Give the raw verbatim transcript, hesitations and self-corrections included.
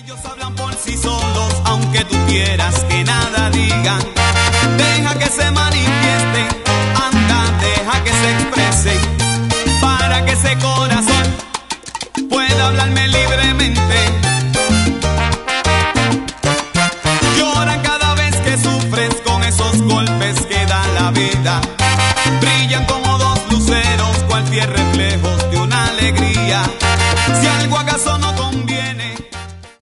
Ellos hablan por sí solos, aunque tú quieras que nada digan. Deja que se manifiesten, anda, deja que se expresen, para que ese corazón pueda hablarme libremente. Lloran cada vez que sufres con esos golpes que da la vida. Brillan con